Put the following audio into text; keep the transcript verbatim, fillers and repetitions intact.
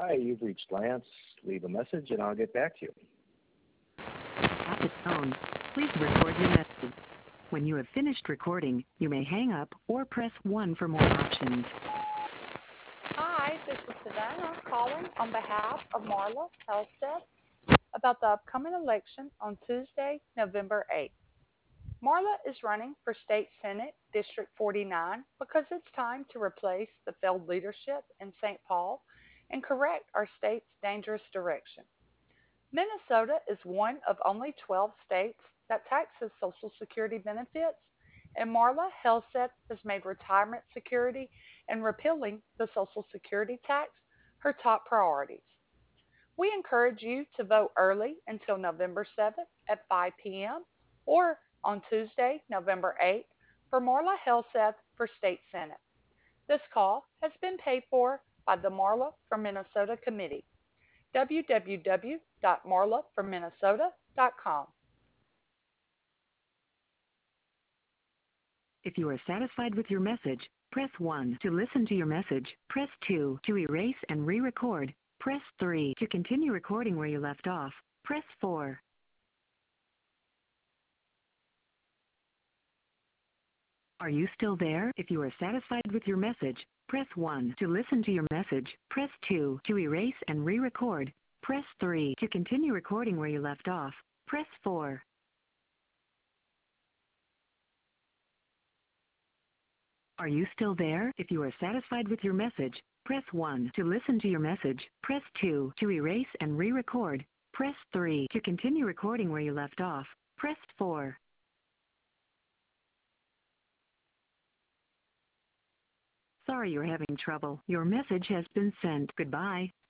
Hi, you've reached Lance. Leave a message and I'll get back to you. At the tone, please record your message. When you have finished recording, you may hang up or press one for more options. Hi, this is Savannah calling on behalf of Marla Helseth about the upcoming election on Tuesday, November eighth. Marla is running for State Senate District forty-nine because it's time to replace the failed leadership in Saint Paul and correct our state's dangerous direction. Minnesota is one of only twelve states that taxes Social Security benefits, and Marla Helseth has made retirement security and repealing the Social Security tax her top priorities. We encourage you to vote early until November seventh at five p.m. or on Tuesday, November eighth, for Marla Helseth for State Senate. This call has been paid for by the Marla for Minnesota Committee. w w w dot marla for minnesota dot com. If you are satisfied with your message, press one. To listen to your message, press two. To erase and re-record, press three. To continue recording where you left off, press four. Are you still there? If you are satisfied with your message, press one. To listen to your message, press two. To erase and re-record, press three. To continue recording where you left off, press four. Are you still there? If you are satisfied with your message, press one. To listen to your message, press two. To erase and re-record, press three. To continue recording where you left off, press four. Sorry you're having trouble. Your message has been sent. Goodbye.